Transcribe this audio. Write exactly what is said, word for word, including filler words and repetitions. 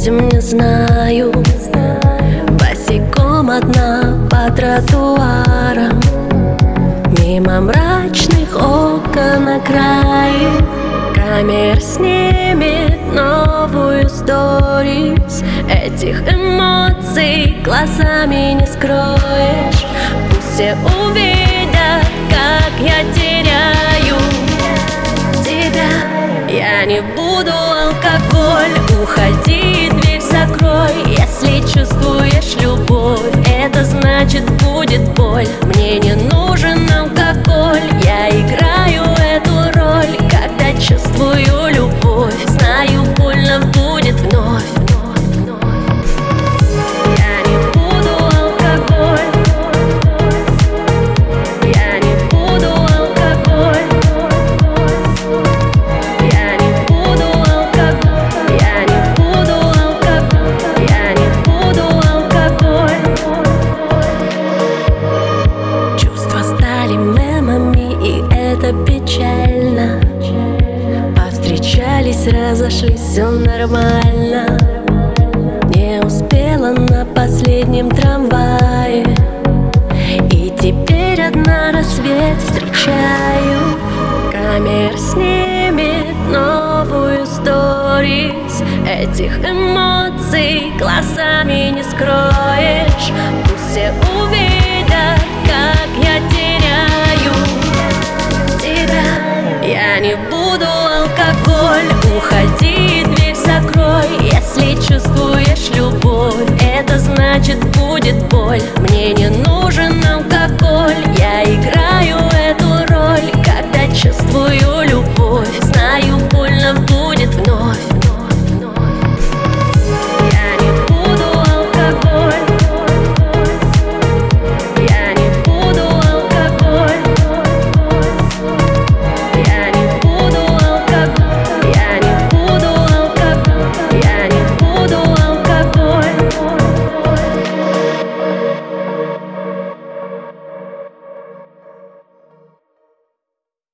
этим не знаю. Босиком одна по тротуарам, мимо мрачных окон на крае. Камера снимет новую сторис. Этих эмоций глазами не скроешь. Пусть все увидят, как я теряю тебя. Я не буду алкоголь, уходи, дверь закрой. Если чувствуешь любовь, это значит будет боль. Мне не нужен алкоголь, я играю эту роль. Когда чувствую любовь, знаю, больно будет вновь. Это печально. Повстречались, разошлись, все нормально. Не успела на последнем трамвае, и теперь одна рассвет встречаю. Камера снимет новую сторис. Этих эмоций глазами не скроешь.